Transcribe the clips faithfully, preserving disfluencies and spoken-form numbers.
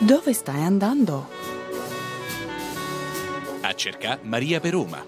Dove stai andando? A cercare Maria per Roma.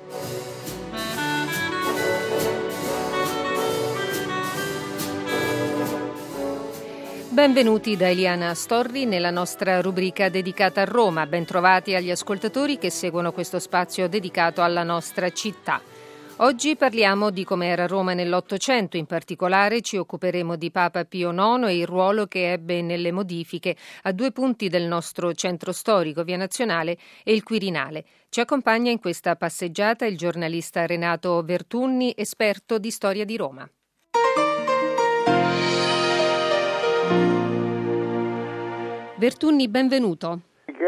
Benvenuti da Eliana Storri nella nostra rubrica dedicata a Roma. Bentrovati agli ascoltatori che seguono questo spazio dedicato alla nostra città. Oggi parliamo di com'era Roma nell'Ottocento, in particolare ci occuperemo di Papa Pio nono e il ruolo che ebbe nelle modifiche a due punti del nostro centro storico, Via Nazionale e il Quirinale. Ci accompagna in questa passeggiata il giornalista Renato Vertunni, esperto di storia di Roma. Vertunni, benvenuto.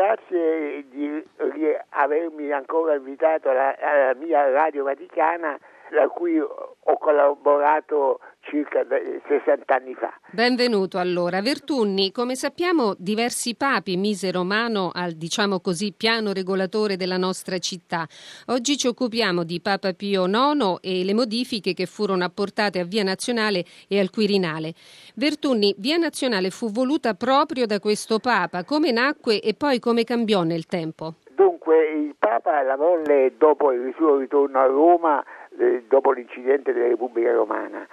Grazie di avermi ancora invitato alla, alla mia Radio Vaticana, da cui ho collaborato circa sessanta anni fa. Benvenuto allora. Vertunni, come sappiamo diversi papi misero mano al, diciamo così, piano regolatore della nostra città. Oggi ci occupiamo di Papa Pio nono e le modifiche che furono apportate a Via Nazionale e al Quirinale. Vertunni, Via Nazionale fu voluta proprio da questo Papa. Come nacque e poi come cambiò nel tempo? Dunque, il Papa la volle dopo il suo ritorno a Roma, eh, dopo l'incidente della Repubblica Romana.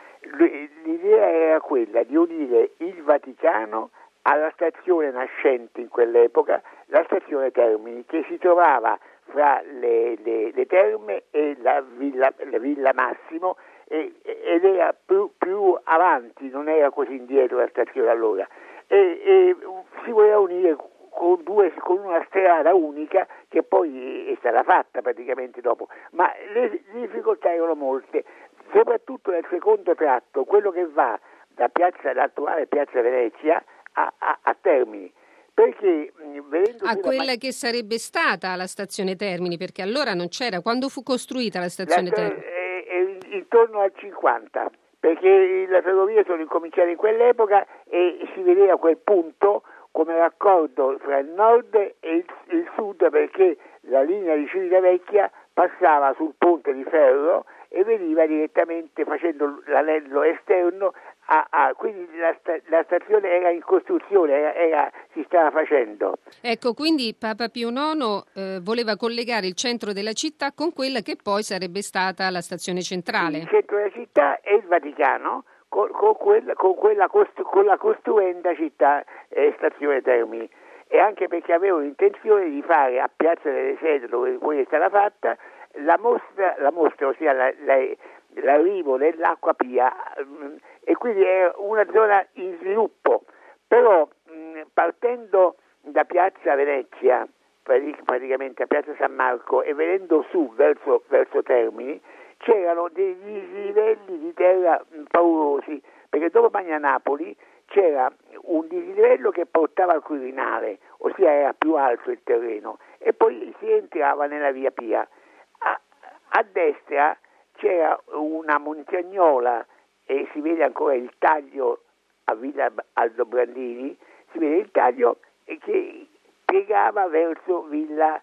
L'idea era quella di unire il Vaticano alla stazione nascente in quell'epoca, la stazione Termini, che si trovava fra le, le, le terme e la villa, la villa Massimo, e, ed era più, più avanti, non era così indietro la stazione allora. E, e si voleva unire con, due, con una strada unica che poi è stata fatta praticamente dopo, ma le, le difficoltà erano molte. Soprattutto nel secondo tratto, quello che va da piazza, l'attuale piazza Venezia a, a, a Termini, perché vedendo a quella man- che sarebbe stata la stazione Termini, perché allora non c'era. Quando fu costruita la stazione la, Termini? È, è intorno al cinquanta, perché le ferrovie sono incominciate in quell'epoca e si vedeva quel punto come raccordo fra il nord e il, il sud, perché la linea di Civitavecchia passava sul ponte di ferro e veniva direttamente facendo l'anello esterno a, a quindi la, sta, la stazione era in costruzione, era, era, si stava facendo. Ecco, quindi Papa Pio nono eh, voleva collegare il centro della città con quella che poi sarebbe stata la stazione centrale. Il centro della città è il Vaticano, con, con, quella, con, quella costru, con la costruenda città eh, stazione Termini, e anche perché avevo l'intenzione di fare a Piazza delle Sede, dove poi è stata fatta, la mostra, la mostra ossia la, la, l'arrivo dell'acqua pia, mh, e quindi è una zona in sviluppo, però mh, partendo da Piazza Venezia, praticamente a Piazza San Marco, e venendo su verso, verso Termini, c'erano dei dislivelli di terra mh, paurosi, perché dopo Magnanapoli c'era un dislivello che portava al Quirinale, ossia era più alto il terreno, e poi si entrava nella via Pia. A, a destra c'era una montagnola e si vede ancora il taglio a Villa Aldo Brandini, si vede il taglio che piegava verso Villa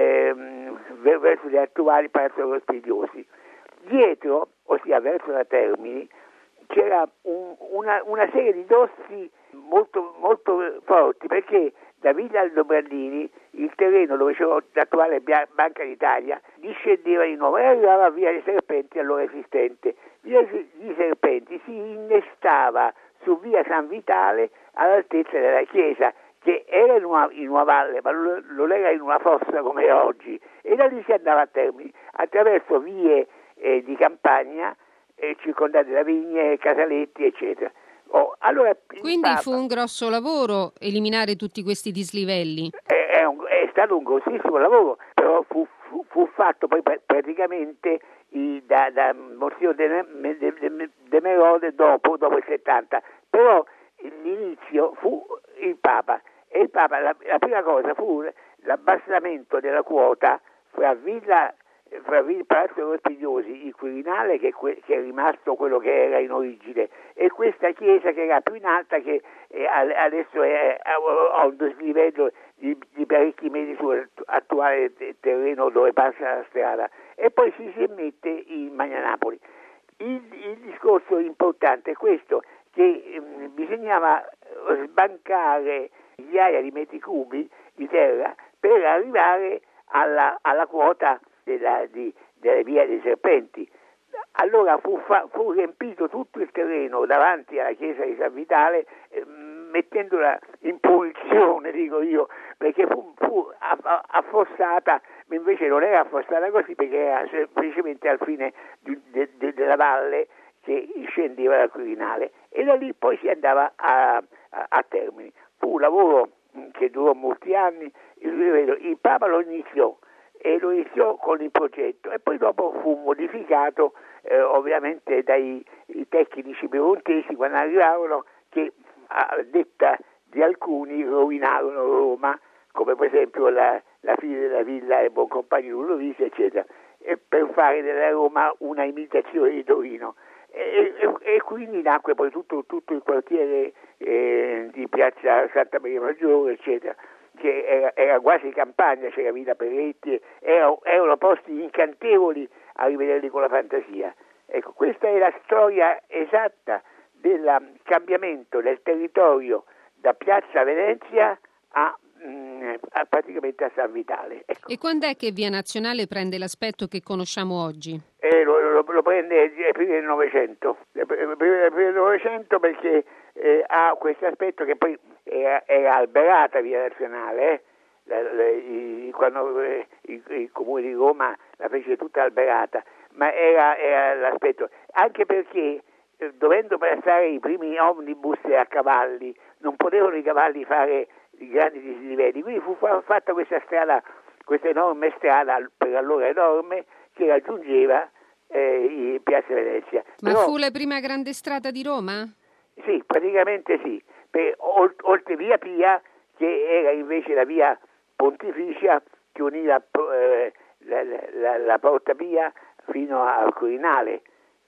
ehm, verso gli attuali Palazzo dello Spidiosi. Dietro, ossia verso la Termini, c'era un, una, una serie di dossi molto, molto forti, perché da Villa Aldo Brandini il terreno dove c'era l'attuale Banca d'Italia discendeva di nuovo e arrivava a Via dei Serpenti, allora esistente. Via dei Serpenti si innestava su Via San Vitale all'altezza della chiesa, che era in una, in una valle, ma non era in una fossa come è oggi, e da lì si andava a Termini attraverso vie eh, di campagna eh, circondate da vigne, casaletti, eccetera. Oh, allora, Quindi Papa, fu un grosso lavoro eliminare tutti questi dislivelli. È, è, un, è stato un grossissimo lavoro, però fu, fu, fu fatto poi praticamente i, da, da Monsignor De, De, De, De Merode dopo, dopo il settanta, però l'inizio fu il Papa, e il Papa la, la prima cosa fu l'abbassamento della quota fra Villa fra Villa Palazzo dello Spidiosi, il Quirinale, che, che è rimasto quello che era in origine, e questa chiesa che era più in alta, che eh, adesso è, ha un dislivello di, di parecchi metri sull'attuale terreno dove passa la strada, e poi si, si mette in Magnanapoli. Il, il discorso importante è questo, che eh, bisognava sbancare migliaia di metri cubi di terra per arrivare alla, alla quota della, di, delle vie dei serpenti. Allora fu, fa, fu riempito tutto il terreno davanti alla chiesa di San Vitale, eh, mettendola in punizione, dico io, perché fu, fu affossata, ma invece non era affossata così, perché era semplicemente al fine di, de, de, della valle che scendeva dal Quirinale, e da lì poi si andava a, a, a Termini. Fu un lavoro che durò molti anni. Il, il Papa lo iniziò e lo iniziò con il progetto e poi dopo fu modificato eh, ovviamente dai i tecnici piemontesi quando arrivarono, che a detta di alcuni rovinarono Roma, come per esempio la, la fine della villa e Boncompagni Ludovisi, eccetera, e per fare della Roma una imitazione di Torino. E, e, e quindi nacque poi tutto, tutto il quartiere eh, di Piazza Santa Maria Maggiore, eccetera, che era, era quasi campagna, c'era Villa Peretti, era, erano posti incantevoli a rivederli con la fantasia. Ecco, questa è la storia esatta del cambiamento del territorio da Piazza Venezia a, mh, a praticamente a San Vitale. Ecco. E quando è che Via Nazionale prende l'aspetto che conosciamo oggi? Eh, lo, lo, lo prende prima del Novecento, prima del Novecento perché eh, ha questo aspetto che poi era, era alberata Via Nazionale, eh? la, la, i, quando eh, il, il Comune di Roma la fece tutta alberata, ma era, era l'aspetto, anche perché eh, dovendo passare i primi omnibus a cavalli, non potevano i cavalli fare i grandi dislivelli, quindi fu fatta questa strada, questa enorme strada, per allora enorme, che raggiungeva eh, Piazza Venezia. Ma Però, fu la prima grande strada di Roma? Sì, praticamente sì, per, oltre via Pia, che era invece la via Pontificia che univa eh, la, la, la Porta Pia fino al Quirinale,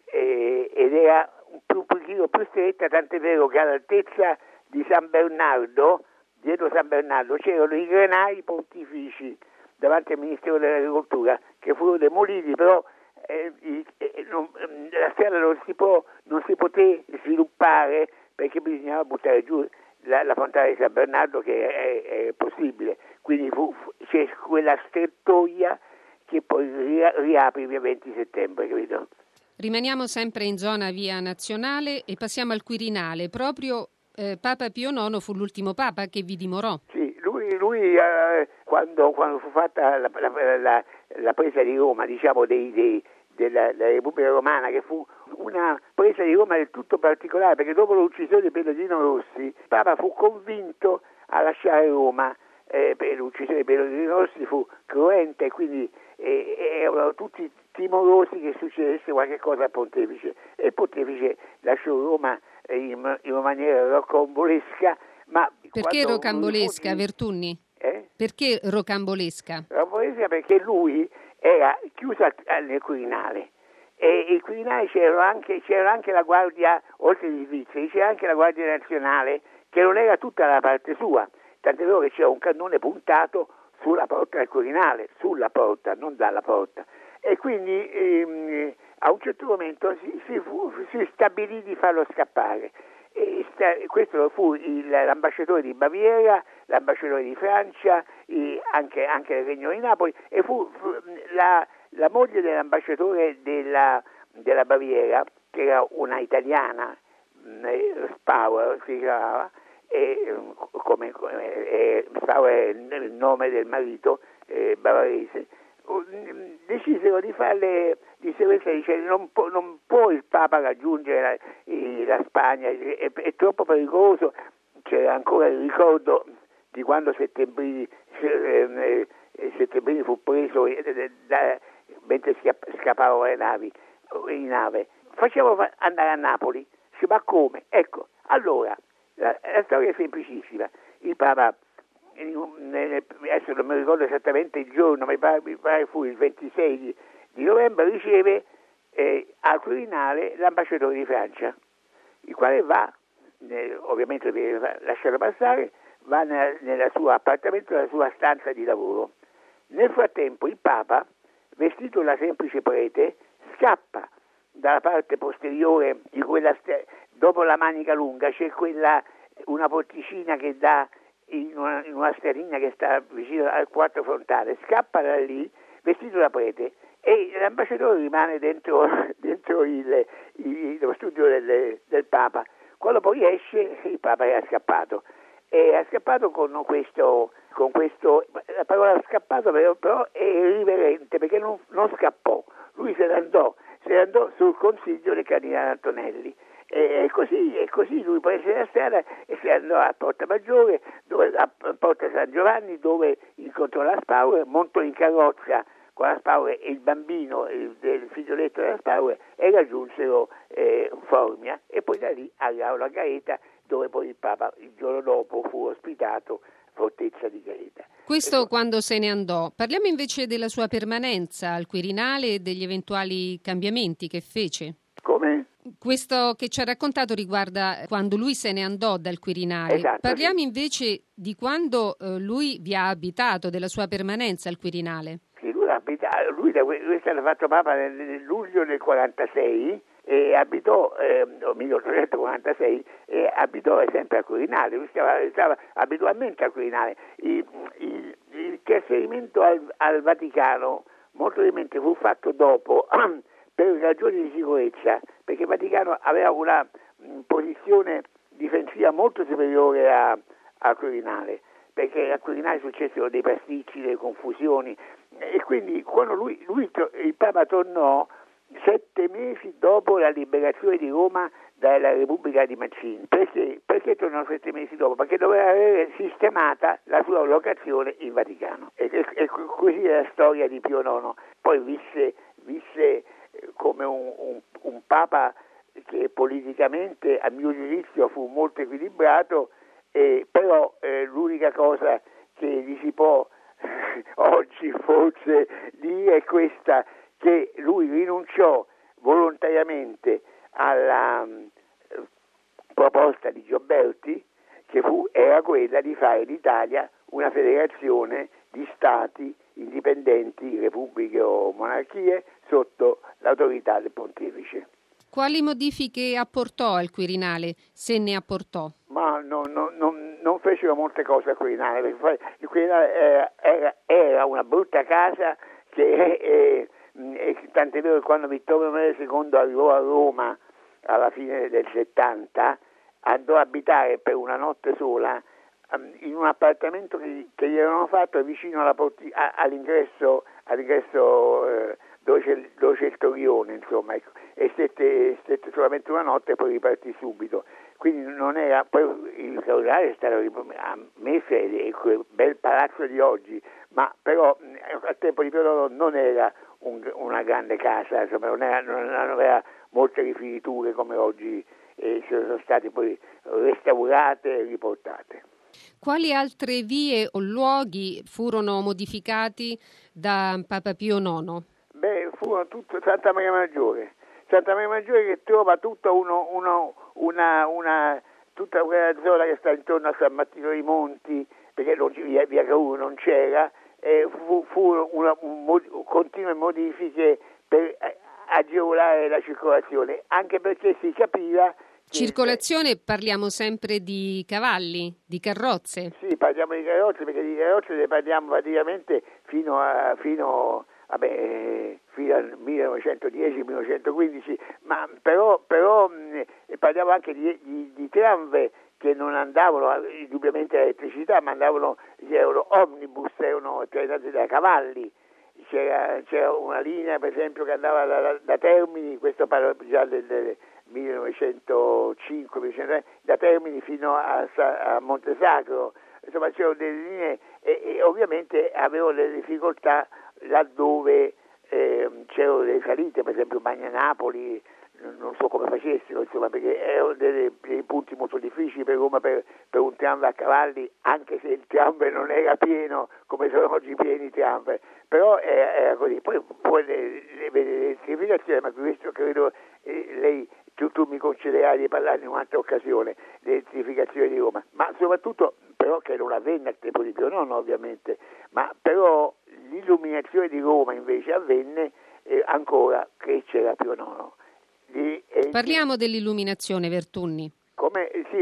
eh, ed era un, un pochino più stretta, tant'è vero che all'altezza di San Bernardo, dietro San Bernardo, c'erano i granai pontifici davanti al Ministero dell'Agricoltura, che furono demoliti, però eh, eh, non, la strada non si può, non si poté sviluppare perché bisognava buttare giù la, la fontana di San Bernardo, che è, è possibile, quindi fu, fu, c'è quella strettoia che poi riapre via venti settembre, capito? Rimaniamo sempre in zona Via Nazionale e passiamo al Quirinale. Proprio eh, Papa Pio nono fu l'ultimo Papa che vi dimorò. Sì, lui, lui eh, quando, quando fu fatta la, la, la, la presa di Roma, diciamo, dei, dei, della, della Repubblica Romana, che fu una presa di Roma del tutto particolare, perché dopo l'uccisione di Pellegrino Rossi, il Papa fu convinto a lasciare Roma. Eh, per l'uccisione di Pellegrino Rossi fu cruenta e quindi eh, erano tutti timorosi che succedesse qualche cosa al pontefice, e il pontefice lasciò Roma in, in una maniera rocambolesca. Ma perché rocambolesca, fu... Vertunni? Eh? Perché rocambolesca? Rocambolesca perché lui era chiuso nel Quirinale, e il Quirinale c'era anche, c'era anche la guardia, oltre agli svizzeri, c'era anche la Guardia Nazionale, che non era tutta la parte sua, tant'è vero che c'era un cannone puntato sulla porta del Quirinale, sulla porta, non dalla porta, e quindi ehm, a un certo momento si, si, fu, si stabilì di farlo scappare. E sta, questo fu il, l'ambasciatore di Baviera, l'ambasciatore di Francia, i, anche, anche del Regno di Napoli, e fu, fu la, la moglie dell'ambasciatore della, della Baviera, che era una italiana, Spauer si chiamava, e come, come Spauer è il nome del marito eh, bavarese, decisero di farle di sequenza, dicendo non, può, non può il Papa raggiungere la, la Spagna, è, è troppo pericoloso. C'era ancora il ricordo di quando Settembrini, eh, Settembrini fu preso eh, da, mentre scappava le navi in nave. Facciamo andare a Napoli. Ma come? Ecco, allora la, la storia è semplicissima. Il Papa, adesso non mi ricordo esattamente il giorno, mi pare, mi pare fu il ventisei di, di novembre, riceve eh, al Quirinale l'ambasciatore di Francia, il quale va, eh, ovviamente deve lasciarlo passare, va nel, nel suo appartamento, nella sua stanza di lavoro. Nel frattempo il Papa, vestito da semplice prete, scappa dalla parte posteriore di quella st- dopo la manica lunga c'è quella, una porticina che dà in una, in una stradina che sta vicino al quarto frontale, scappa da lì vestito da prete e l'ambasciatore rimane dentro, dentro il, il, lo studio del, del Papa. Quando poi esce, il Papa era scappato. E ha scappato con questo, con questo, la parola scappato però, però è irriverente perché non, non scappò, lui se ne andò, se ne andò sul consiglio del cardinale Antonelli. E così, e così lui prese la strada e si andò a Porta Maggiore, dove, a Porta San Giovanni, dove incontrò la Spauer, montò in carrozza con la Spauer e il bambino, il, il figlioletto della Spauer, e raggiunsero eh, Formia e poi da lì all'Aula Gaeta, dove poi il Papa il giorno dopo fu ospitato Fortezza di Gaeta. Questo poi, quando se ne andò. Parliamo invece della sua permanenza al Quirinale e degli eventuali cambiamenti che fece. Come? Questo che ci ha raccontato riguarda quando lui se ne andò dal Quirinale. Esatto, Parliamo sì. invece di quando eh, lui vi ha abitato, della sua permanenza al Quirinale. Sì, lui, abita, lui, da, lui è stato fatto Papa nel, nel luglio del quarantasei e abitò, eh, milleottocentoquarantasei, e abitò sempre al Quirinale, lui stava, stava abitualmente al Quirinale. Il, il, il trasferimento al, al Vaticano molto probabilmente fu fatto dopo per ragioni di sicurezza, perché il Vaticano aveva una mh, posizione difensiva molto superiore a, al Quirinale, perché al Quirinale successero dei pasticci, delle confusioni, e quindi quando lui, lui il Papa tornò sette mesi dopo la liberazione di Roma dalla Repubblica di Mazzini. Perché? Perché tornò sette mesi dopo? Perché doveva avere sistemata la sua locazione in Vaticano. E, e, e così è la storia di Pio nono. Poi visse, visse come un, un, un Papa che politicamente, a mio giudizio, fu molto equilibrato, eh, però eh, l'unica cosa che gli si può oggi forse dire è questa, che lui rinunciò volontariamente alla eh, proposta di Gioberti, che fu, era quella di fare d'Italia una federazione di stati indipendenti, repubbliche o monarchie, sotto l'autorità del pontefice. Quali modifiche apportò al Quirinale, se ne apportò? Ma no, no, no, non fecero molte cose al Quirinale, perché il Quirinale era, era, era una brutta casa che eh, eh, tant'è vero che quando Vittorio Emanuele secondo arrivò a Roma alla fine del settanta, andò a abitare per una notte sola um, in un appartamento che, che gli avevano fatto vicino alla porti- a, all'ingresso, all'ingresso eh, dove, c'è, dove c'è il Torione, insomma, ecco. E stette, stette solamente una notte e poi ripartì subito. Quindi non era, poi il Quirinale è stato messo, è quel bel palazzo di oggi, ma però al tempo di Pio nono non era un, una grande casa, insomma, non, era, non aveva molte rifiniture come oggi eh, sono state poi restaurate e riportate. Quali altre vie o luoghi furono modificati da Papa Pio nono? Beh, furono tutto Santa Maria Maggiore. Santa Maria Maggiore che trova tutta uno, uno, una, una, tutta quella zona che sta intorno a San Martino dei Monti, perché non, via, via Cavour non c'era, eh, fu, fu una, un, un, continue modifiche per agevolare la circolazione, anche perché si capiva che... Circolazione, parliamo sempre di cavalli, di carrozze? Sì, parliamo di carrozze, perché di carrozze ne parliamo praticamente fino a... Fino Vabbè, fino al millenovecentodieci millenovecentoquindici, ma però, però mh, parliamo anche di, di, di tramve che non andavano indubbiamente all'elettricità, ma andavano, erano omnibus, erano trainati da cavalli. C'era, c'era una linea per esempio che andava da, da, da Termini, questo parlo già del, del millenovecentocinque, millenovecentocinque, da Termini fino a, a Montesacro, insomma c'erano delle linee e, e ovviamente avevano delle difficoltà laddove eh, c'erano delle salite, per esempio Magna Napoli, non so come facessero, insomma, perché erano dei, dei punti molto difficili per Roma per, per un tram a cavalli, anche se il tram non era pieno come sono oggi pieni i tram, però era, era così. Poi poi l'elettrificazione, ma questo credo eh, lei tu, tu mi concederai di parlare in un'altra occasione, l'elettrificazione di Roma, ma soprattutto però che non avvenne al tempo di Pio nono ovviamente, ma però l'illuminazione di Roma invece avvenne eh, ancora che c'era Pio nono. Di, eh, Parliamo dell'illuminazione, Vertunni. Come, sì,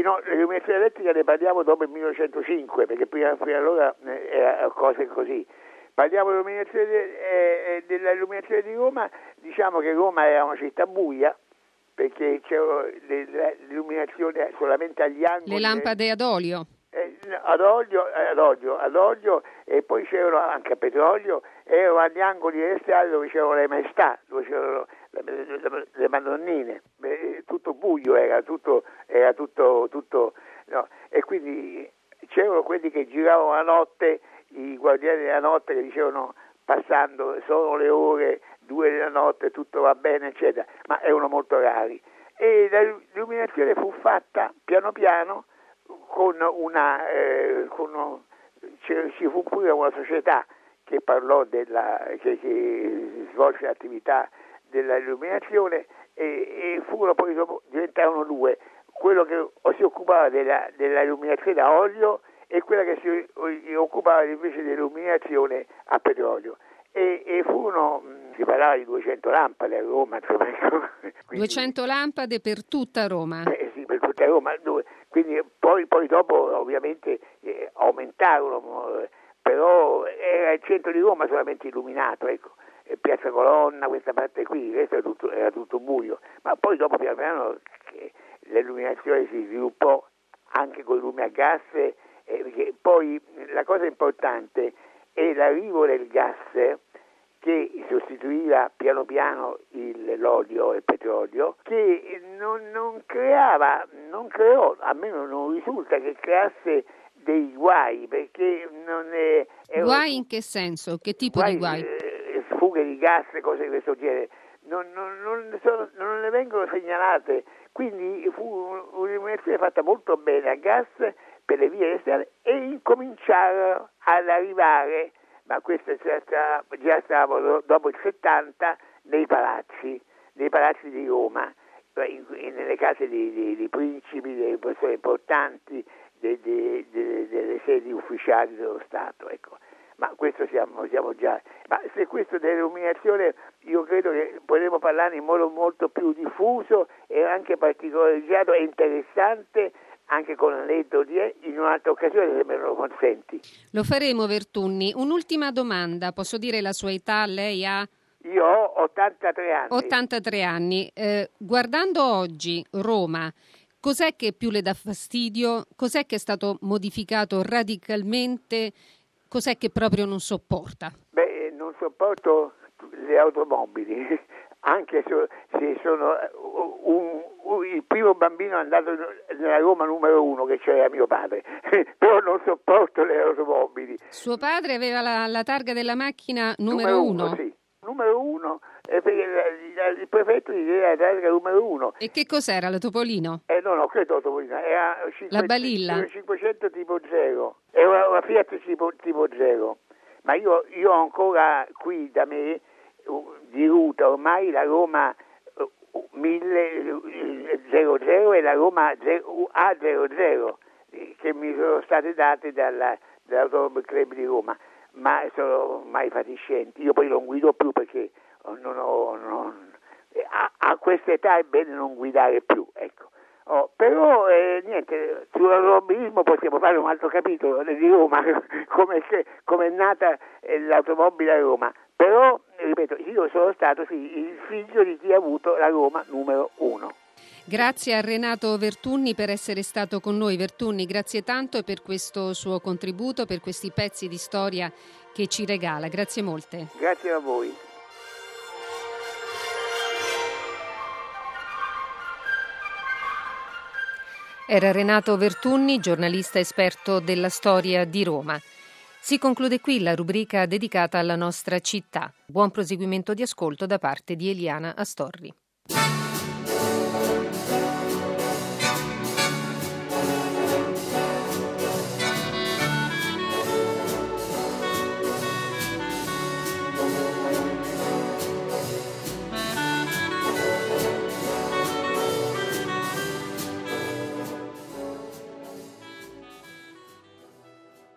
no, l'illuminazione elettrica ne parliamo dopo il millenovecentocinque, perché prima, prima allora eh, era cose così. Parliamo dell'illuminazione, eh, dell'illuminazione di Roma, diciamo che Roma era una città buia, perché c'era l'illuminazione solamente agli angoli. Le lampade ad olio. Eh, ad olio, ad olio, ad olio, e poi c'erano anche a petrolio, erano agli angoli delle strade dove c'erano le maestà, dove c'erano le, le, le madonnine, eh, tutto buio era, tutto, era tutto, tutto no. E quindi c'erano quelli che giravano la notte, i guardiani della notte che dicevano passando sono le ore due della notte, tutto va bene, eccetera, ma erano molto rari. E l'illuminazione fu fatta piano piano con una, eh, con uno, ci fu pure una società che parlò della, che, che svolse l'attività dell'illuminazione e, e furono poi dopo, diventarono due, quello che si occupava della, dell'illuminazione a olio e quella che si occupava invece dell'illuminazione a petrolio. E, e furono, si parlava di duecento lampade a Roma, insomma, quindi, duecento lampade per tutta Roma. Eh sì, per tutta Roma, quindi poi, poi dopo ovviamente eh, aumentarono, eh, però era il centro di Roma solamente illuminato, ecco, e Piazza Colonna, questa parte qui, il resto era tutto, era tutto buio, ma poi dopo piano piano eh, l'illuminazione si sviluppò anche con i lumi a gas, eh, perché poi la cosa importante è l'arrivo del gas che sostituiva piano piano il, l'olio e il petrolio, che non, non creava, non creò, a me non risulta che creasse dei guai, perché non è... Guai in che senso? Che tipo guai, di guai? Eh, sfughe di gas, cose di questo genere, non, non, non, sono, non ne vengono segnalate, quindi fu un'illuminazione fatta molto bene a gas per le vie esterni e incominciarono ad arrivare, ma questo già, già stavamo dopo il settanta, nei palazzi, nei palazzi di Roma, in, in, nelle case di, di, di principi, delle persone importanti, de, de, de, delle sedi ufficiali dello Stato, ecco. Ma questo siamo, siamo già. Ma se questo dell'illuminazione io credo che potremo parlare in modo molto più diffuso e anche particolarizzato e interessante, anche con aneddoti, in un'altra occasione, se me lo consenti. Lo faremo, Vertunni. Un'ultima domanda, posso dire la sua età? Lei ha? Io ho ottantatré anni. ottantatré anni. Eh, guardando oggi Roma, cos'è che più le dà fastidio? Cos'è che è stato modificato radicalmente? Cos'è che proprio non sopporta? Beh, non sopporto le automobili, anche se sono un, un, il primo bambino andato nella Roma numero uno, che c'era mio padre, però non sopporto le automobili. Suo padre aveva la, la targa della macchina numero, numero uno? uno, sì, numero uno, eh, perché il prefetto gli diede la targa numero uno. E che cos'era, la Topolino? Eh no, no, credo Topolino, era cinquecento, la Balilla? cinquecento tipo zero, era una, una Fiat tipo, tipo zero, ma io, io ho ancora qui da me di ruta ormai la Roma mille e la Roma A zero zero che mi sono state date dalla, dall'Automobile Club di Roma, ma sono mai fatiscenti. Io poi non guido più perché non ho, non, a, a questa età è bene non guidare più, ecco. Oh, però eh, niente, sull'automobilismo possiamo fare un altro capitolo di Roma, come è nata eh, l'automobile a Roma. Però, ripeto, io sono stato sì, il figlio di chi ha avuto la Roma numero uno. Grazie a Renato Vertunni per essere stato con noi. Vertunni, grazie tanto e per questo suo contributo, per questi pezzi di storia che ci regala. Grazie molte. Grazie a voi. Era Renato Vertunni, giornalista esperto della storia di Roma. Si conclude qui la rubrica dedicata alla nostra città. Buon proseguimento di ascolto da parte di Eliana Astorri.